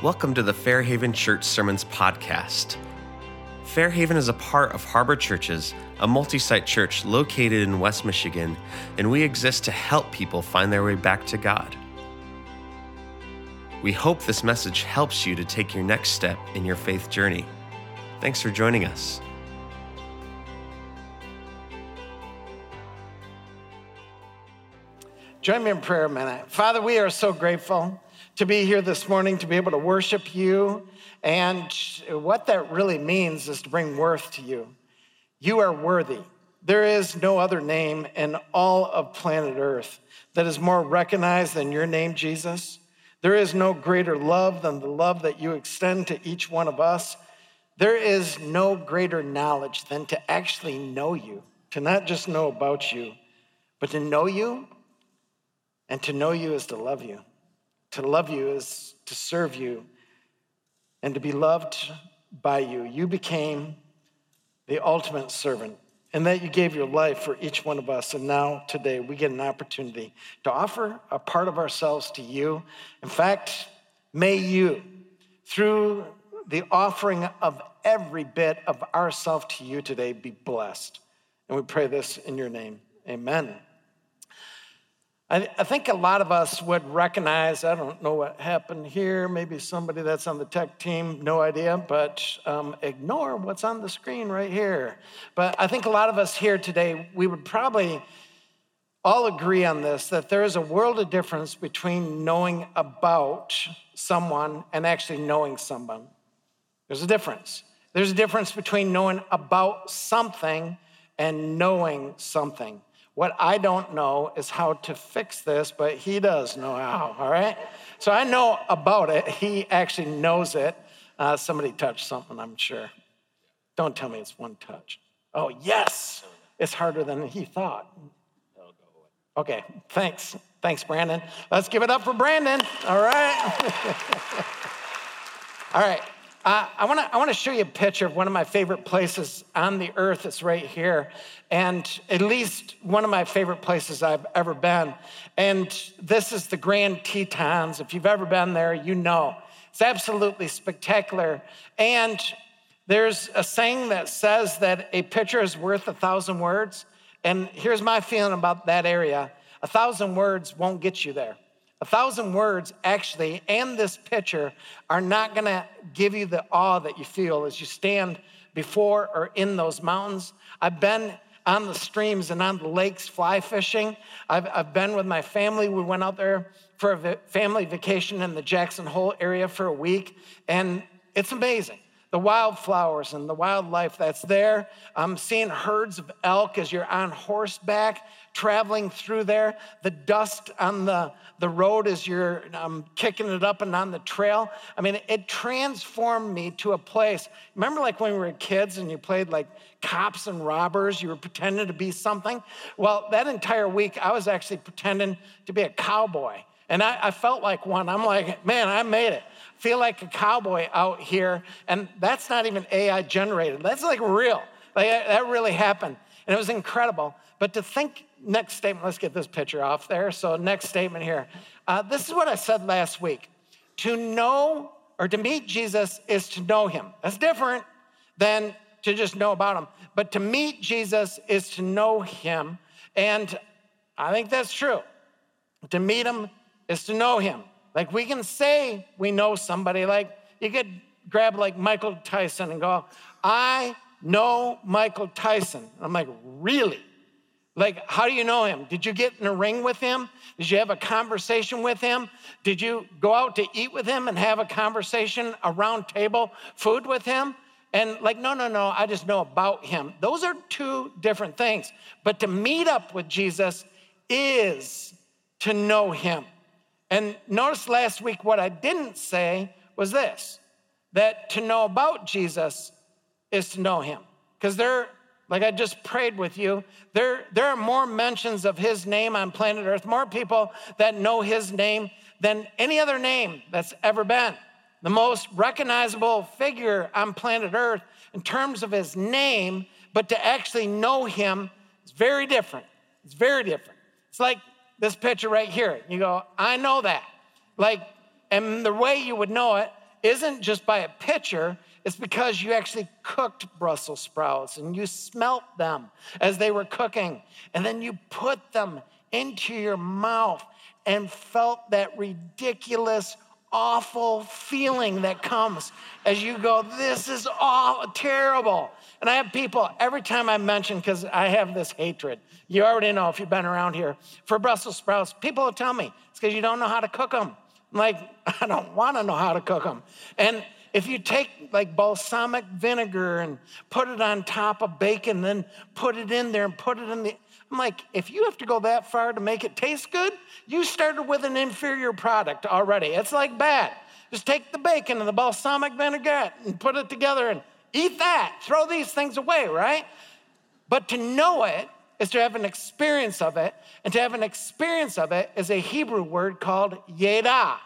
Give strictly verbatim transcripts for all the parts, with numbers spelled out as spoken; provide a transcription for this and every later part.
Welcome to the Fairhaven Church Sermons podcast. Fairhaven is a part of Harbor Churches, a multi-site church located in West Michigan, and we exist to help people find their way back to God. We hope this message helps you to take your next step in your faith journey. Thanks for joining us. Join me in prayer a minute. Father, we are so grateful to be here this morning, to be able to worship you. And what that really means is to bring worth to you. You are worthy. There is no other name in all of planet Earth that is more recognized than your name, Jesus. There is no greater love than the love that you extend to each one of us. There is no greater knowledge than to actually know you, to not just know about you, but to know you. And to know you is to love you. To love you is to serve you and to be loved by you. You became the ultimate servant, and that you gave your life for each one of us. And now, today, we get an opportunity to offer a part of ourselves to you. In fact, may you, through the offering of every bit of ourself to you today, be blessed. And we pray this in your name. Amen. I, I think a lot of us would recognize, I don't know what happened here, maybe somebody that's on the tech team, no idea, but um, ignore what's on the screen right here. But I think a lot of us here today, we would probably all agree on this, that there is a world of difference between knowing about someone and actually knowing someone. There's a difference. There's a difference between knowing about something and knowing something. What I don't know is how to fix this, but he does know how, all right? So I know about it. He actually knows it. Uh, somebody touched something, I'm sure. Don't tell me it's one touch. Oh, yes. It's harder than he thought. Okay, thanks. Thanks, Brandon. Let's give it up for Brandon, all right? All right. Uh, I want to I want to show you a picture of one of my favorite places on the earth. It's right here, and at least one of my favorite places I've ever been. And this is the Grand Tetons. If you've ever been there, you know. It's absolutely spectacular. And there's a saying that says that a picture is worth a thousand words. And here's my feeling about that area. A thousand words won't get you there. A thousand words, actually, and this picture are not going to give you the awe that you feel as you stand before or in those mountains. I've been on the streams and on the lakes fly fishing. I've, I've been with my family. We went out there for a va- family vacation in the Jackson Hole area for a week, and it's amazing. The wildflowers and the wildlife that's there. I'm seeing herds of elk as you're on horseback traveling through there. The dust on the, the road as you're um, kicking it up and on the trail. I mean, it transformed me to a place. Remember like when we were kids and you played like cops and robbers, you were pretending to be something? Well, that entire week, I was actually pretending to be a cowboy. And I, I felt like one. I'm like, man, I made it. Feel like a cowboy out here. And that's not even A I generated. That's like real. Like that really happened. And it was incredible. But to think, next statement, let's get this picture off there. So next statement here. Uh, this is what I said last week. To know or to meet Jesus is to know him. That's different than to just know about him. But to meet Jesus is to know him. And I think that's true. To meet him is to know him. Like we can say we know somebody, like you could grab like Michael Tyson and go, I know Michael Tyson. I'm like, really? Like, how do you know him? Did you get in a ring with him? Did you have a conversation with him? Did you go out to eat with him and have a conversation around table food with him? And like, no, no, no, I just know about him. Those are two different things. But to meet up with Jesus is to know him. And notice last week what I didn't say was this, that to know about Jesus is to know him. Because there, like I just prayed with you, there, there are more mentions of his name on planet Earth, more people that know his name than any other name that's ever been. The most recognizable figure on planet Earth in terms of his name, but to actually know him is very different. It's very different. It's like this picture right here. You go, I know that. Like, and the way you would know it isn't just by a pitcher, it's because you actually cooked Brussels sprouts and you smelt them as they were cooking. And then you put them into your mouth and felt that ridiculous, awful feeling that comes as you go, this is all terrible. And I have people, every time I mention, because I have this hatred, you already know if you've been around here, for Brussels sprouts, people will tell me, it's because you don't know how to cook them. I'm like, I don't want to know how to cook them. And if you take like balsamic vinegar and put it on top of bacon, then put it in there and put it in the, I'm like, if you have to go that far to make it taste good, you started with an inferior product already. It's like bad. Just take the bacon and the balsamic vinaigrette and put it together and eat that. Throw these things away, right? But to know it is to have an experience of it. And to have an experience of it is a Hebrew word called yedah.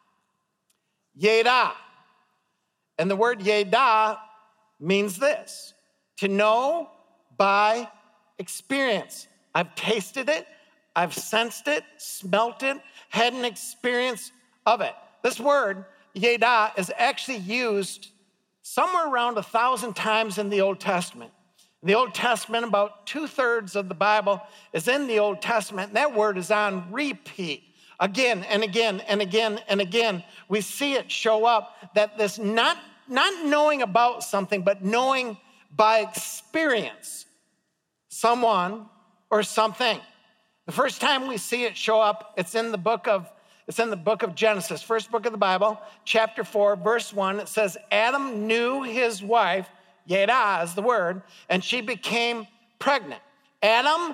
Yedah. And the word yedah means this, to know by experience. I've tasted it, I've sensed it, smelt it, had an experience of it. This word, yedah, is actually used somewhere around a thousand times in the Old Testament. In the Old Testament, about two-thirds of the Bible is in the Old Testament, and that word is on repeat. Again and again and again and again, we see it show up that this not, not knowing about something, but knowing by experience someone or something. The first time we see it show up, it's in the book of it's in the book of Genesis, first book of the Bible, chapter four, verse one. It says, Adam knew his wife, yedah is the word, and she became pregnant. Adam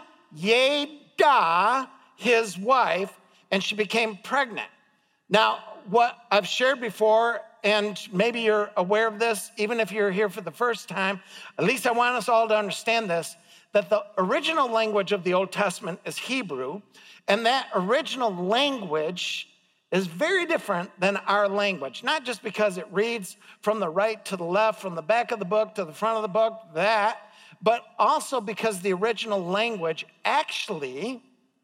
yedah his wife, and she became pregnant. Now, what I've shared before, and maybe you're aware of this, even if you're here for the first time, at least I want us all to understand this, that the original language of the Old Testament is Hebrew, and that original language is very different than our language, not just because it reads from the right to the left, from the back of the book to the front of the book, that, but also because the original language actually,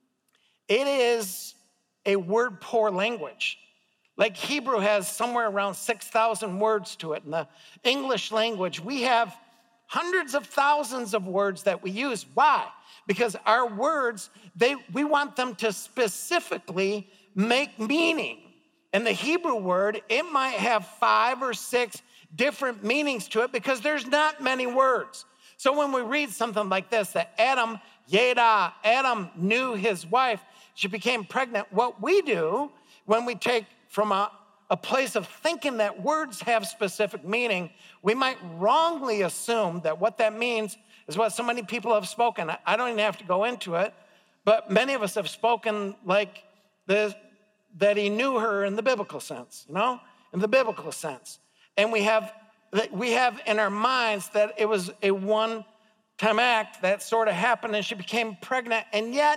it is a word-poor language. Like Hebrew has somewhere around six thousand words to it. In the English language, we have hundreds of thousands of words that we use. Why? Because our words, they we want them to specifically make meaning. And the Hebrew word, it might have five or six different meanings to it because there's not many words. So when we read something like this, that Adam, yedah, Adam knew his wife, she became pregnant, what we do when we take from a, a place of thinking that words have specific meaning, we might wrongly assume that what that means is what so many people have spoken. I don't even have to go into it, but many of us have spoken like this, that he knew her in the biblical sense, you know, in the biblical sense. And we have we have in our minds that it was a one-time act that sort of happened and she became pregnant, and yet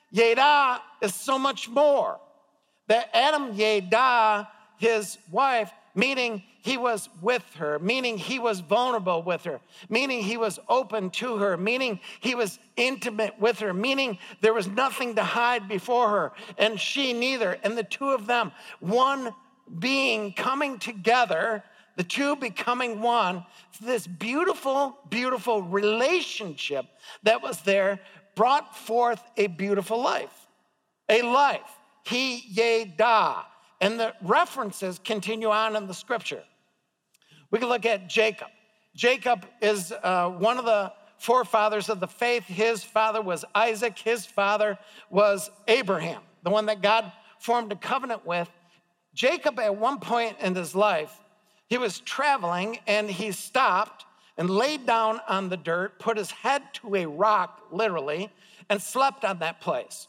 yedah is so much more. That Adam yedah his wife, meaning he was with her, meaning he was vulnerable with her, meaning he was open to her, meaning he was intimate with her, meaning there was nothing to hide before her, and she neither. And the two of them, one being coming together, the two becoming one, this beautiful, beautiful relationship that was there brought forth a beautiful life, a life. He yedah. And the references continue on in the scripture. We can look at Jacob. Jacob is uh, one of the forefathers of the faith. His father was Isaac. His father was Abraham, the one that God formed a covenant with. Jacob, at one point in his life, he was traveling and he stopped and laid down on the dirt, put his head to a rock, literally, and slept on that place.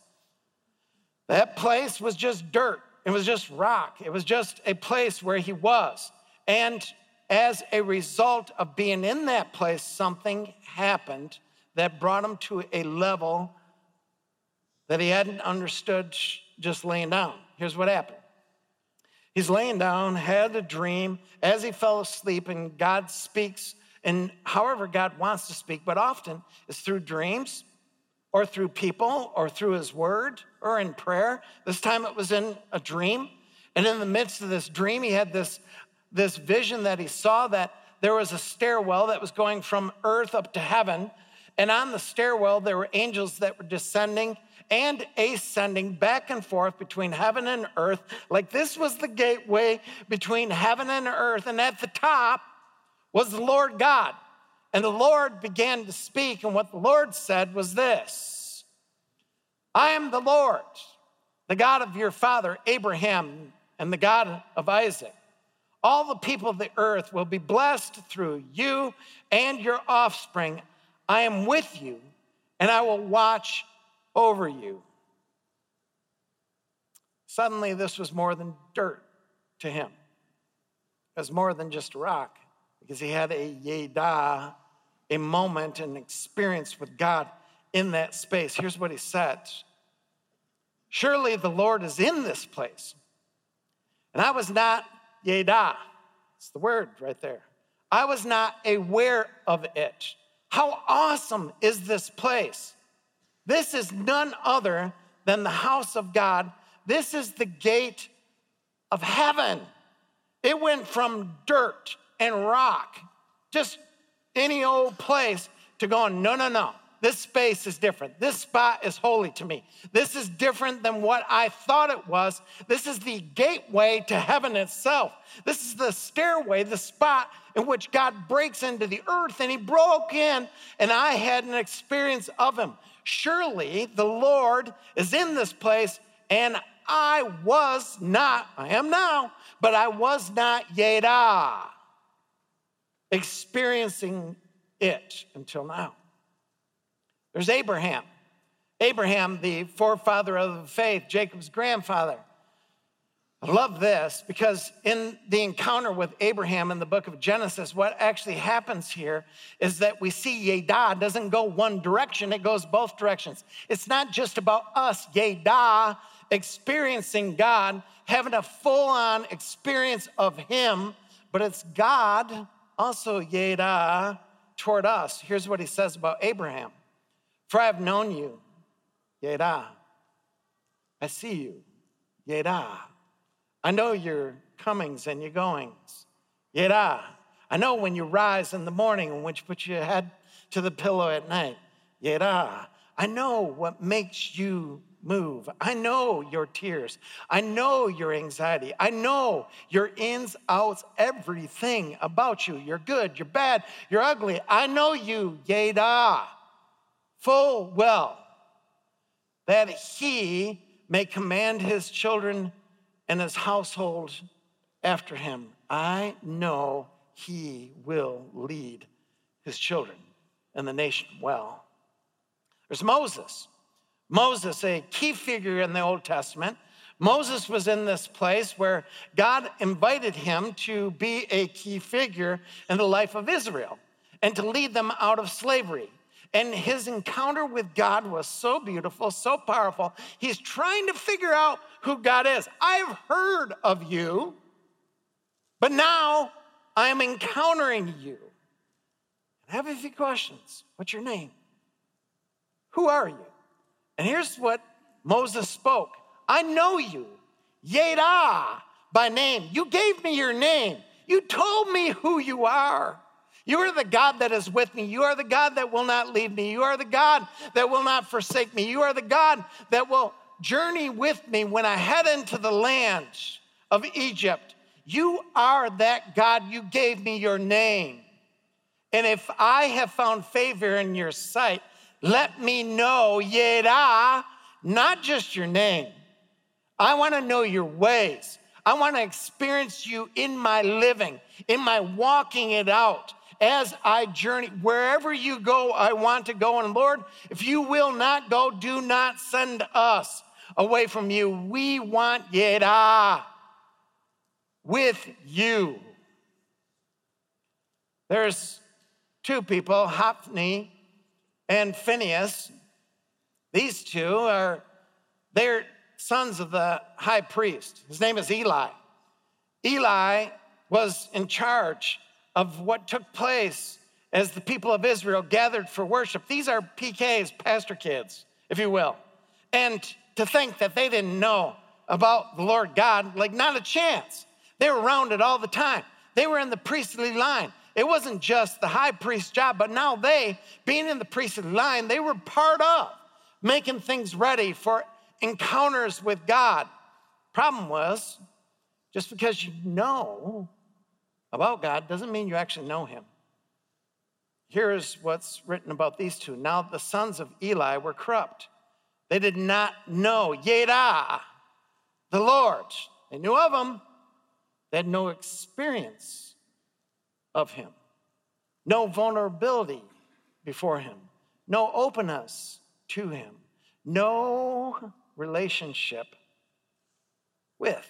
That place was just dirt. It was just rock. It was just a place where he was. And as a result of being in that place, something happened that brought him to a level that he hadn't understood just laying down. Here's what happened. He's laying down, had a dream. As he fell asleep, and God speaks, and however God wants to speak, but often it's through dreams, or through people, or through his word, or in prayer. This time it was in a dream. And in the midst of this dream, he had this this vision that he saw, that there was a stairwell that was going from earth up to heaven. And on the stairwell, there were angels that were descending and ascending back and forth between heaven and earth. Like this was the gateway between heaven and earth. And at the top was the Lord God. And the Lord began to speak. And what the Lord said was this: I am the Lord, the God of your father Abraham and the God of Isaac. All the people of the earth will be blessed through you and your offspring. I am with you, and I will watch over you. Suddenly, this was more than dirt to him. It was more than just a rock, because he had a yada, a moment, an experience with God in that space. Here's what he said: surely the Lord is in this place. And I was not yada. It's the word right there. I was not aware of it. How awesome is this place? This is none other than the house of God. This is the gate of heaven. It went from dirt and rock, just any old place, to going, no, no, no. This space is different. This spot is holy to me. This is different than what I thought it was. This is the gateway to heaven itself. This is the stairway, the spot in which God breaks into the earth, and he broke in, and I had an experience of him. Surely the Lord is in this place, and I was not, I am now, but I was not yada, experiencing it until now. There's Abraham. Abraham, the forefather of the faith, Jacob's grandfather. I love this because in the encounter with Abraham in the book of Genesis, what actually happens here is that we see yada doesn't go one direction, it goes both directions. It's not just about us, yada, experiencing God, having a full-on experience of him, but it's God also yada toward us. Here's what he says about Abraham. For I have known you, yada. I see you, yada. I know your comings and your goings, yada. I know when you rise in the morning and when you put your head to the pillow at night, yada. I know what makes you move. I know your tears. I know your anxiety. I know your ins, outs, everything about you. You're good, you're bad, you're ugly. I know you, yada. Full well, that he may command his children and his household after him. I know he will lead his children and the nation well. There's Moses. Moses, a key figure in the Old Testament. Moses was in this place where God invited him to be a key figure in the life of Israel and to lead them out of slavery. And his encounter with God was so beautiful, so powerful. He's trying to figure out who God is. I've heard of you, but now I am encountering you. I have a few questions. What's your name? Who are you? And here's what Moses spoke. I know you, yada, by name. You gave me your name. You told me who you are. You are the God that is with me. You are the God that will not leave me. You are the God that will not forsake me. You are the God that will journey with me when I head into the land of Egypt. You are that God. You gave me your name. And if I have found favor in your sight, let me know, yada, not just your name. I want to know your ways. I want to experience you in my living, in my walking it out. As I journey, wherever you go, I want to go. And Lord, if you will not go, do not send us away from you. We want yada with you. There's two people, Hophni and Phinehas. These two are, they're sons of the high priest. His name is Eli. Eli was in charge of what took place as the people of Israel gathered for worship. These are P Ks, pastor kids, if you will. And to think that they didn't know about the Lord God, like not a chance. They were around it all the time. They were in the priestly line. It wasn't just the high priest's job, but now they, being in the priestly line, they were part of making things ready for encounters with God. Problem was, just because you know about God doesn't mean you actually know him. Here's what's written about these two. Now the sons of Eli were corrupt. They did not know Yada, the Lord. They knew of him. They had no experience of him. No vulnerability before him. No openness to him. No relationship with.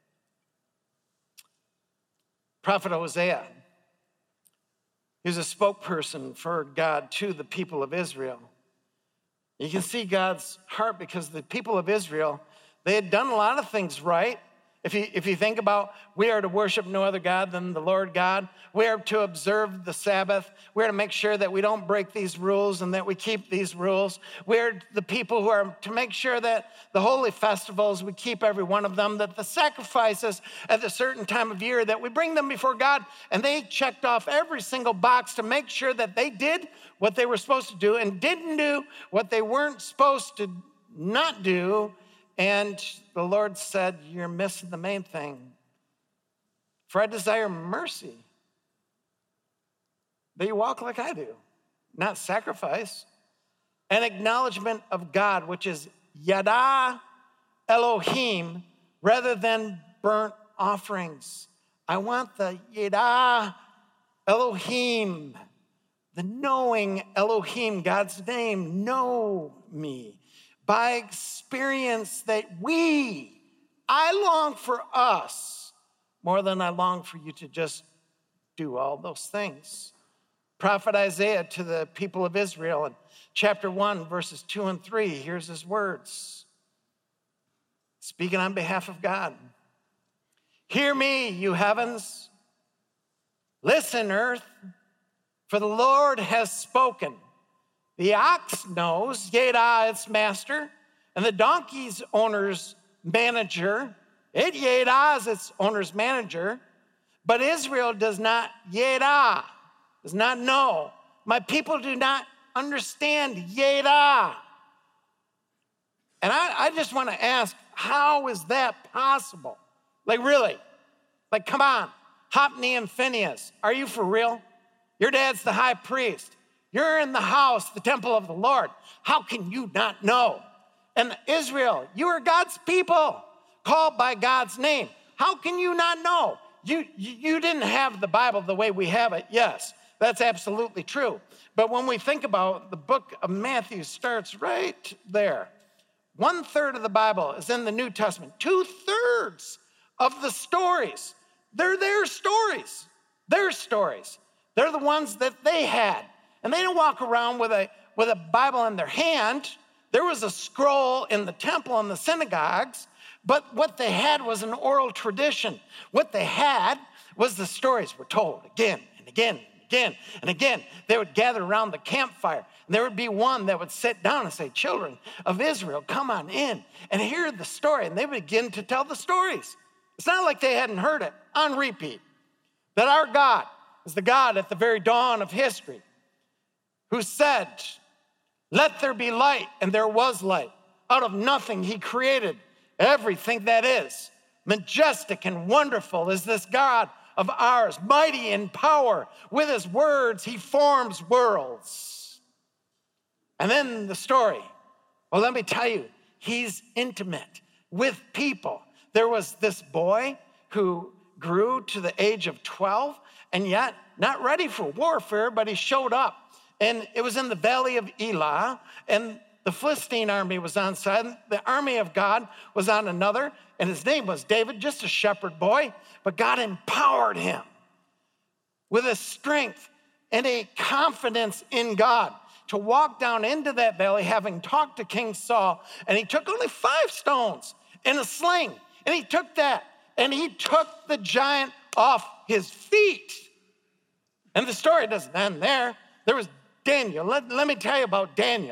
Prophet Hosea, he was a spokesperson for God to the people of Israel. You can see God's heart because the people of Israel, they had done a lot of things right. If you, if you think about, we are to worship no other God than the Lord God. We are to observe the Sabbath. We are to make sure that we don't break these rules and that we keep these rules. We are the people who are to make sure that the holy festivals, we keep every one of them, that the sacrifices at a certain time of year, that we bring them before God. And they checked off every single box to make sure that they did what they were supposed to do and didn't do what they weren't supposed to not do. And the Lord said, you're missing the main thing. For I desire mercy, that you walk like I do, not sacrifice. An acknowledgement of God, which is Yada Elohim, rather than burnt offerings. I want the Yada Elohim, the knowing Elohim, God's name, know me. By experience that we, I long for us more than I long for you to just do all those things. Prophet Isaiah to the people of Israel in chapter one, verses two and three, here's his words. Speaking on behalf of God. Hear me, you heavens. Listen, earth, for the Lord has spoken. The ox knows, Yada its master, and the donkey's owner's manager. It Yada is its owner's manager, but Israel does not Yada, does not know. My people do not understand Yada. And I, I just want to ask, how is that possible? Like really? Like come on, Hophni and Phinehas, are you for real? Your dad's the high priest. You're in the house, the temple of the Lord. How can you not know? And Israel, you are God's people, called by God's name. How can you not know? You, you didn't have the Bible the way we have it. Yes, that's absolutely true. But when we think about the book of Matthew starts right there. One third of the Bible is in the New Testament. Two thirds of the stories, they're their stories. Their stories. They're the ones that they had. And they didn't walk around with a, with a Bible in their hand. There was a scroll in the temple and the synagogues, but what they had was an oral tradition. What they had was the stories were told again and again and again and again. They would gather around the campfire, and there would be one that would sit down and say, children of Israel, come on in and hear the story. And they would begin to tell the stories. It's not like they hadn't heard it on repeat. That our God is the God at the very dawn of history, who said, let there be light, and there was light. Out of nothing, he created everything that is. Majestic and wonderful is this God of ours, mighty in power. With his words, he forms worlds. And then the story. Well, let me tell you, he's intimate with people. There was this boy who grew to the age of twelve, and yet not ready for warfare, but he showed up. And it was in the valley of Elah, and the Philistine army was on side. The army of God was on another, and his name was David, just a shepherd boy. But God empowered him with a strength and a confidence in God to walk down into that valley, having talked to King Saul. And he took only five stones and a sling, and he took that, and he took the giant off his feet. And the story doesn't end there. There was Daniel. Let, let me tell you about Daniel.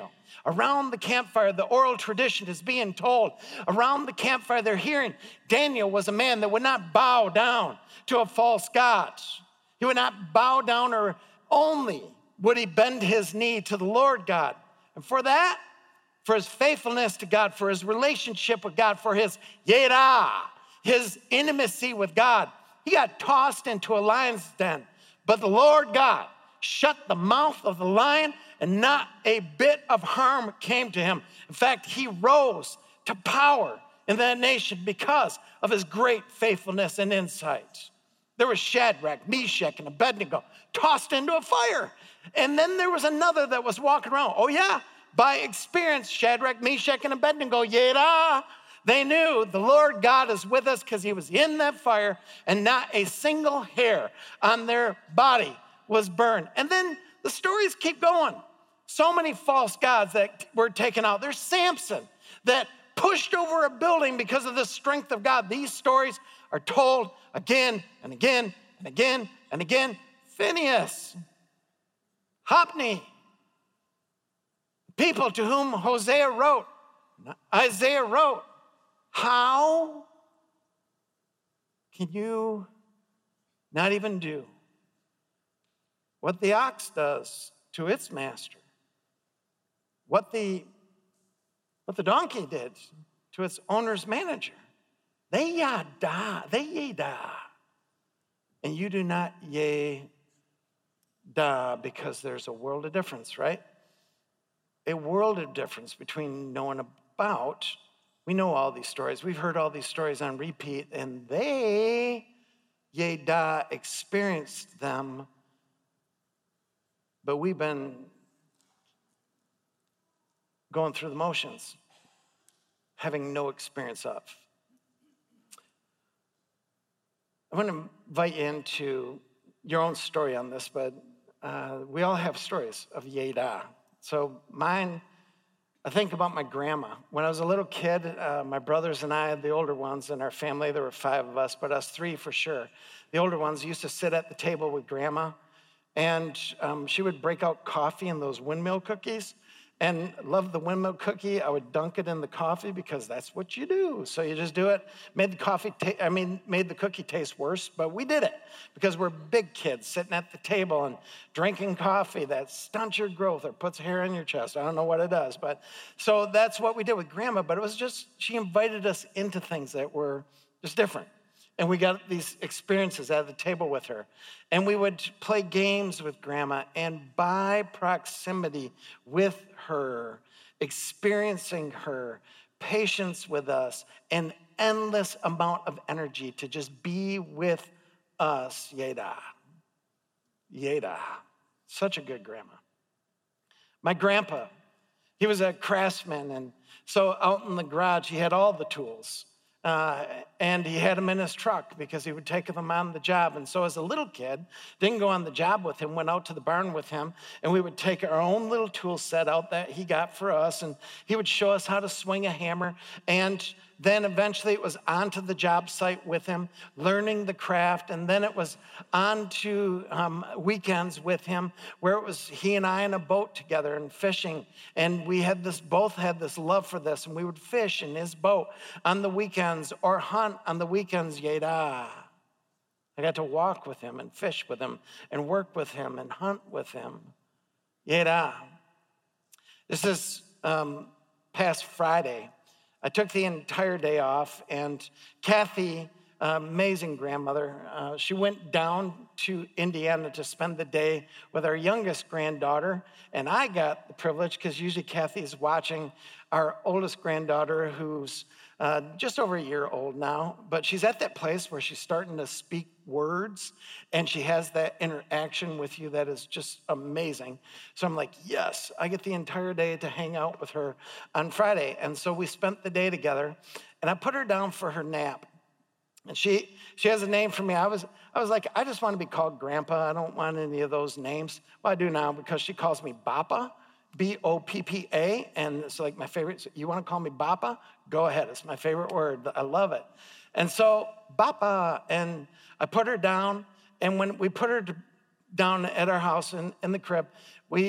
Around the campfire, the oral tradition is being told. Around the campfire, they're hearing Daniel was a man that would not bow down to a false god. He would not bow down, or only would he bend his knee to the Lord God. And for that, for his faithfulness to God, for his relationship with God, for his yirah, his intimacy with God, he got tossed into a lion's den. But the Lord God shut the mouth of the lion, and not a bit of harm came to him. In fact, he rose to power in that nation because of his great faithfulness and insight. There was Shadrach, Meshach, and Abednego tossed into a fire. And then there was another that was walking around. Oh yeah, by experience, Shadrach, Meshach, and Abednego, yada, they knew the Lord God is with us because he was in that fire, and not a single hair on their body was burned. And then the stories keep going. So many false gods that were taken out. There's Samson that pushed over a building because of the strength of God. These stories are told again and again and again and again. Phineas, Hophni, people to whom Hosea wrote, Isaiah wrote. How can you not even do what the ox does to its master? What the, what the donkey did to its owner's manager? They yada, they yada. And you do not yea da, because there's a world of difference, right? A world of difference between knowing about. We know all these stories. We've heard all these stories on repeat, and they, yea da, experienced them, but we've been going through the motions, having no experience of. I want to invite you into your own story on this, but uh, we all have stories of yea da. So mine, I think about my grandma. When I was a little kid, uh, my brothers and I, the older ones in our family, there were five of us, but us three for sure. The older ones used to sit at the table with grandma, and um, she would break out coffee in those windmill cookies. And loved the windmill cookie. I would dunk it in the coffee because that's what you do. So you just do it. Made the coffee, ta- I mean, made the cookie taste worse, but we did it because we're big kids sitting at the table and drinking coffee that stunts your growth or puts hair on your chest. I don't know what it does, but so that's what we did with grandma. But it was just, she invited us into things that were just different. And we got these experiences at the table with her. And we would play games with grandma, and by proximity with her, experiencing her, patience with us, an endless amount of energy to just be with us. Yada. Yada. Such a good grandma. My grandpa, he was a craftsman, and so out in the garage, he had all the tools. Uh, and he had them in his truck because he would take them on the job. And so as a little kid, didn't go on the job with him, went out to the barn with him, and we would take our own little tool set out that he got for us, and he would show us how to swing a hammer. And then eventually it was onto the job site with him, learning the craft. And then it was on to um, weekends with him, where it was he and I in a boat together and fishing. And we had this, both had this love for this, and we would fish in his boat on the weekends or hunt on the weekends. Yada. I got to walk with him and fish with him and work with him and hunt with him. Yada. This is um, past Friday. I took the entire day off, and Kathy, uh, amazing grandmother, uh, she went down to Indiana to spend the day with our youngest granddaughter, and I got the privilege, because usually Kathy's watching our oldest granddaughter, who's uh, just over a year old now, but she's at that place where she's starting to speak words, and she has that interaction with you that is just amazing. So I'm like, yes, I get the entire day to hang out with her on Friday. And so we spent the day together, and I put her down for her nap. And she she has a name for me. I was I was like, I just want to be called Grandpa. I don't want any of those names. Well, I do now, because she calls me Bappa, B O P P A, and it's like my favorite. So you want to call me Bappa? Go ahead. It's my favorite word. I love it. And so Bappa, and I put her down, and when we put her down at our house in, in the crib, we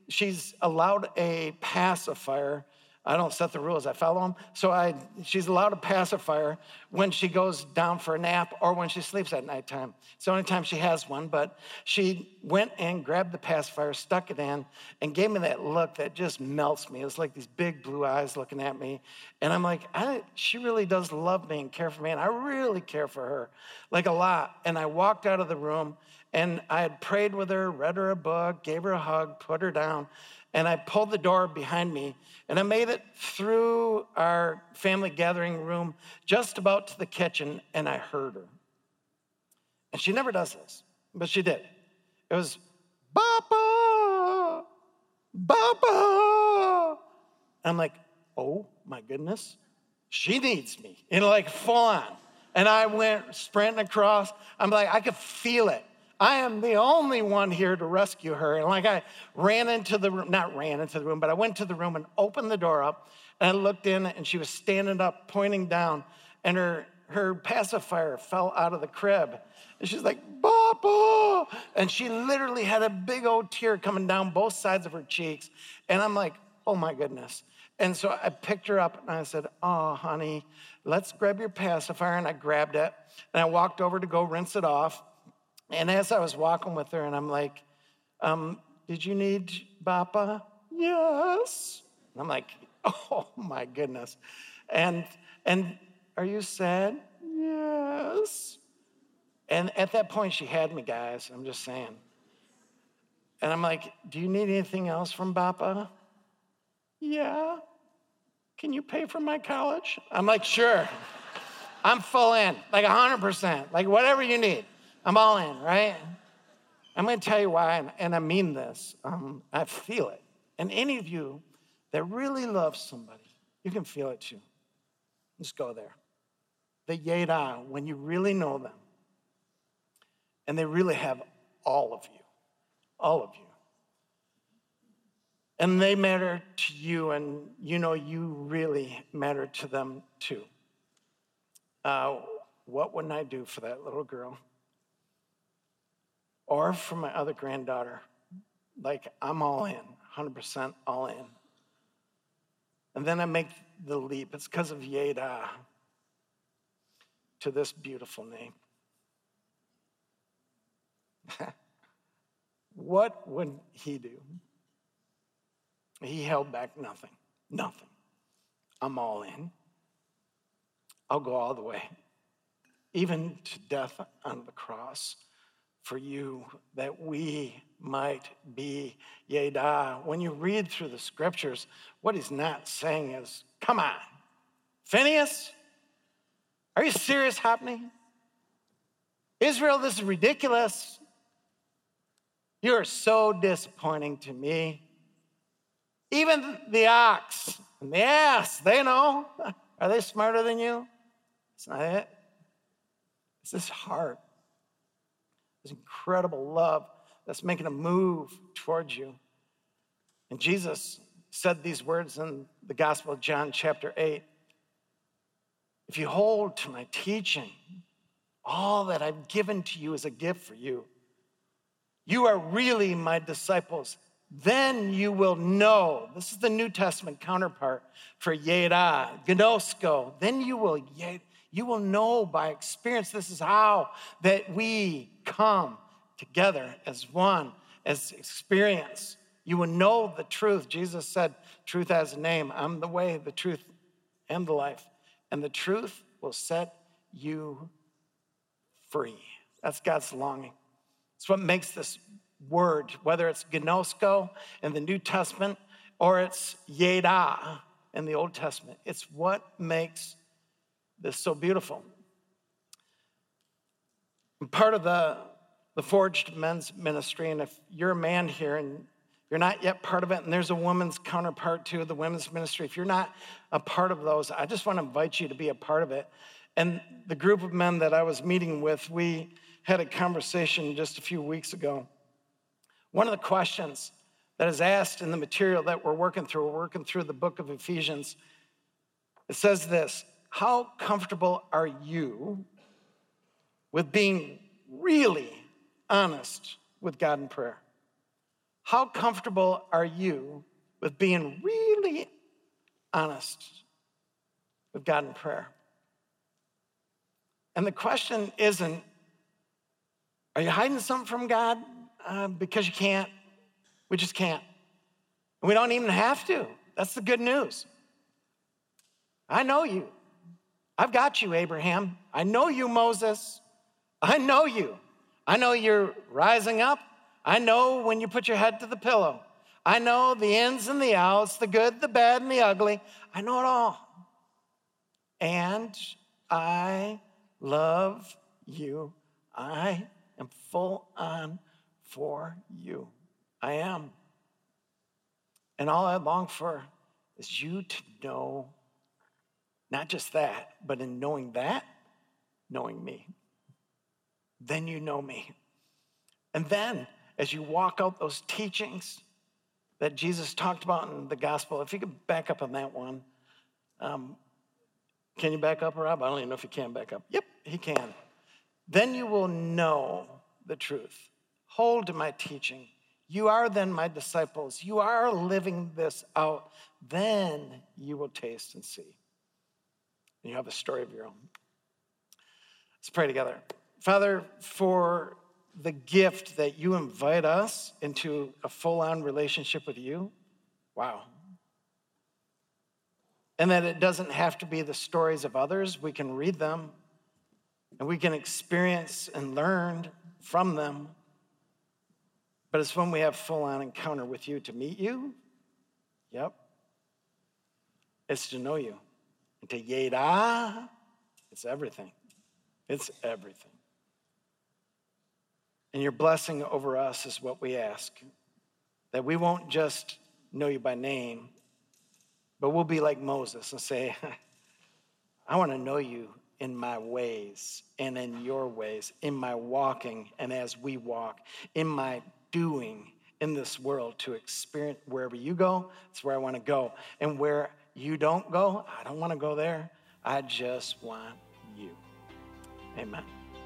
she's allowed a pacifier. I don't set the rules, I follow them. So I, she's allowed a pacifier when she goes down for a nap or when she sleeps at nighttime. It's the only time she has one, but she went and grabbed the pacifier, stuck it in, and gave me that look that just melts me. It was like these big blue eyes looking at me. And I'm like, I, she really does love me and care for me, and I really care for her, like a lot. And I walked out of the room, and I had prayed with her, read her a book, gave her a hug, put her down, and I pulled the door behind me, and I made it through our family gathering room, just about to the kitchen, and I heard her. And she never does this, but she did. It was, Papa, Papa. I'm like, oh my goodness, she needs me, and like full on. And I went sprinting across. I'm like, I could feel it. I am the only one here to rescue her. And like I ran into the room, not ran into the room, but I went to the room and opened the door up, and I looked in, and she was standing up, pointing down, and her, her pacifier fell out of the crib. And she's like, Papa! And she literally had a big old tear coming down both sides of her cheeks. And I'm like, oh my goodness. And so I picked her up, and I said, oh, honey, let's grab your pacifier. And I grabbed it, and I walked over to go rinse it off. And as I was walking with her, and I'm like, um, did you need Papa? Yes. And I'm like, oh my goodness. And, and are you sad? Yes. And at that point, she had me, guys. I'm just saying. And I'm like, do you need anything else from Papa? Yeah. Can you pay for my college? I'm like, sure. I'm full in, like one hundred percent, like whatever you need. I'm all in, right? I'm going to tell you why, and I mean this. Um, I feel it. And any of you that really love somebody, you can feel it too. Just go there. The yada, when you really know them, and they really have all of you, all of you. And they matter to you, and you know you really matter to them too. Uh, what wouldn't I do for that little girl? Or for my other granddaughter? Like, I'm all in, one hundred percent all in. And then I make the leap. It's because of Yada to this beautiful name. What would he do? He held back nothing, nothing. I'm all in. I'll go all the way, even to death on the cross for you, that we might be Yada. When you read through the scriptures, what he's not saying is, come on, Phineas, are you serious happening? Israel, this is ridiculous. You are so disappointing to me. Even the ox and the ass, they know. Are they smarter than you? It's not it. It's this heart, this incredible love that's making a move towards you. And Jesus said these words in the Gospel of John, chapter eight. If you hold to my teaching, all that I've given to you is a gift for you. You are really my disciples. Then you will know. This is the New Testament counterpart for Yada, Gnosko. Then you will, you will know by experience. This is how that we come together as one, as experience. You will know the truth. Jesus said, truth has a name. I'm the way, the truth, and the life. And the truth will set you free. That's God's longing. It's what makes this word, whether it's gnosko in the New Testament or it's Yada in the Old Testament. It's what makes this so beautiful. I'm part of the, the Forged Men's Ministry, and if you're a man here and you're not yet part of it, and there's a woman's counterpart to the women's ministry, if you're not a part of those, I just want to invite you to be a part of it. And the group of men that I was meeting with, we had a conversation just a few weeks ago. One of the questions that is asked in the material that we're working through, we're working through the book of Ephesians. It says this: how comfortable are you with being really honest with God in prayer? How comfortable are you with being really honest with God in prayer? And the question isn't, are you hiding something from God? Uh, because you can't. We just can't. And we don't even have to. That's the good news. I know you. I've got you, Abraham. I know you, Moses. I know you. I know you're rising up. I know when you put your head to the pillow. I know the ins and the outs, the good, the bad, and the ugly. I know it all. And I love you. I am full on for you. I am. And all I long for is you to know not just that, but in knowing that, knowing me. Then you know me. And then, as you walk out those teachings that Jesus talked about in the gospel, if you could back up on that one. Um, can you back up, Rob? I don't even know if you can back up. Yep, he can. Then you will know the truth. Hold to my teaching. You are then my disciples. You are living this out. Then you will taste and see. And you have a story of your own. Let's pray together. Father, for the gift that you invite us into a full-on relationship with you, wow. And that it doesn't have to be the stories of others. We can read them, and we can experience and learn from them. But it's when we have full-on encounter with you to meet you. Yep. It's to know you. And to yada, it's everything. It's everything. And your blessing over us is what we ask. That we won't just know you by name, but we'll be like Moses and say, I want to know you in my ways and in your ways, in my walking and as we walk, in my doing in this world to experience wherever you go, it's where I want to go. And where you don't go, I don't want to go there. I just want you. Amen.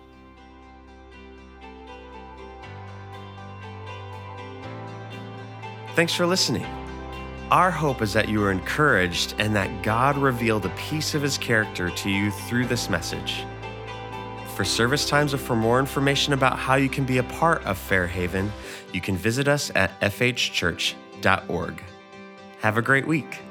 Thanks for listening. Our hope is that you are encouraged and that God revealed a piece of his character to you through this message. For service times or for more information about how you can be a part of Fairhaven, you can visit us at f h church dot org. Have a great week.